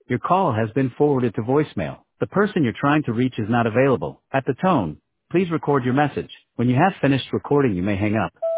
Your call has been forwarded to voicemail. The person you're trying to reach is not available. At the tone, please record your message. When you have finished recording, you may hang up.